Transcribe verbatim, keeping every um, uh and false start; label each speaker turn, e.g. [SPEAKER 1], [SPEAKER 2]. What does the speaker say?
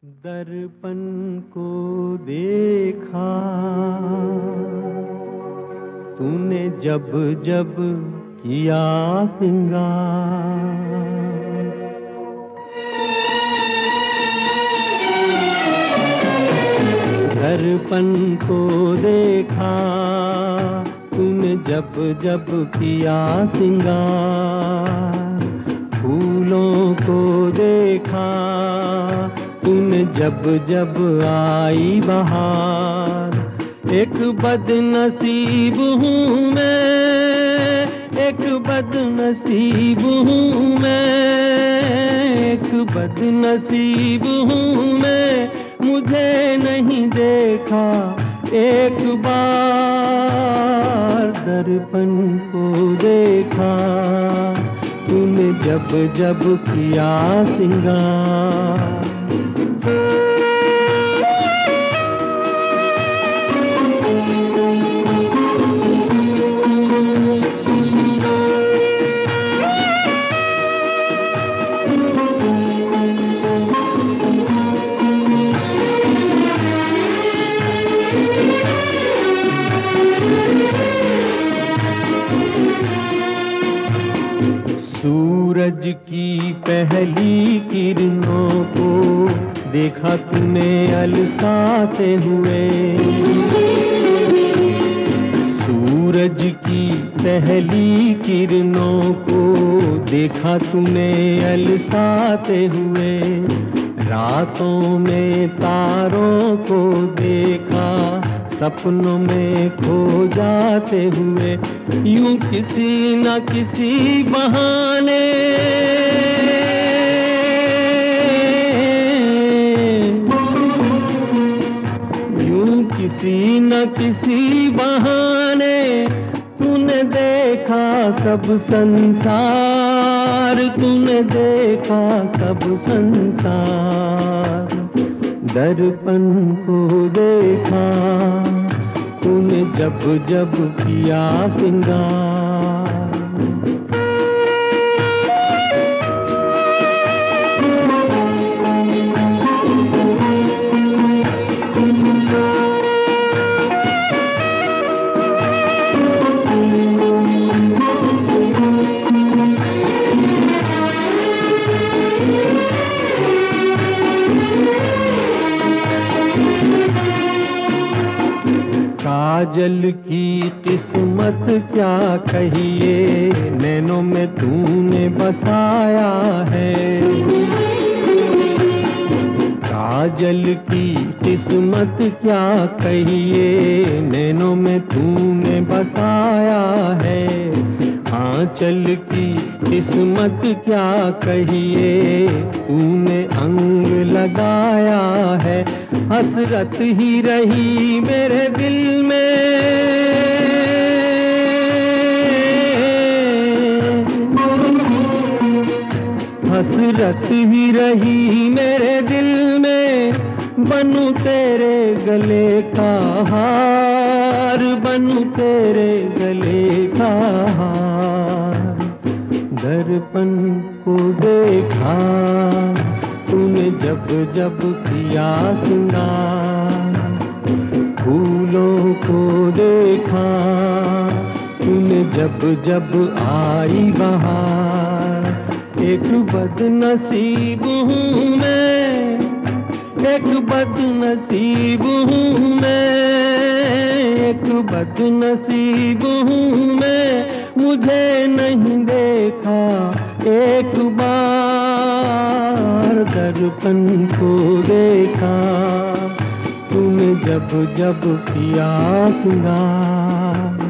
[SPEAKER 1] दर्पण को देखा तूने जब जब किया सिंगार, दर्पण को देखा तूने जब जब किया सिंगार, फूलों को देखा तूने जब जब आई बहार। एक बदनसीब हूँ मैं, एक बदनसीब हूँ मैं, एक बदनसीब हूँ मैं, मुझे नहीं देखा एक बार। दर्पण को देखा तूने जब जब किया सिंगार। सूरज की पहली किरणों को देखा तूने अलसाते हुए, सूरज की पहली किरणों को देखा तूने अलसाते हुए। रातों में तारों को देखा सपनों में खो जाते हुए। यूं किसी न किसी बहाने यूं किसी न किसी बहाने तूने देखा सब संसार, तूने देखा सब संसार। दर्पण को देखा तूने जब जब किया सिंगार। काजल की किस्मत क्या कहिए, नैनों में तूने बसाया है। काजल की किस्मत क्या कहिए, नैनों में तूने बसाया है। आंचल की किस्मत क्या कहिए, तूने अंग लगाया है। हसरत ही रही मेरे दिल में, हसरत ही रही मेरे दिल में। बनूं तेरे गले का हार, बनूं तेरे गले का हार। दर्पण को देखा तूने जब जब किया सिंगार, फूलों को देखा तूने जब जब आई बहार। एक बदनसीब हूँ मैं, एक बदनसीब हूँ मैं, एक बदनसीब हूँ मैं, मुझे नहीं देखा एक बार। दर्पण को देखा तूने जब जब किया सिंगार।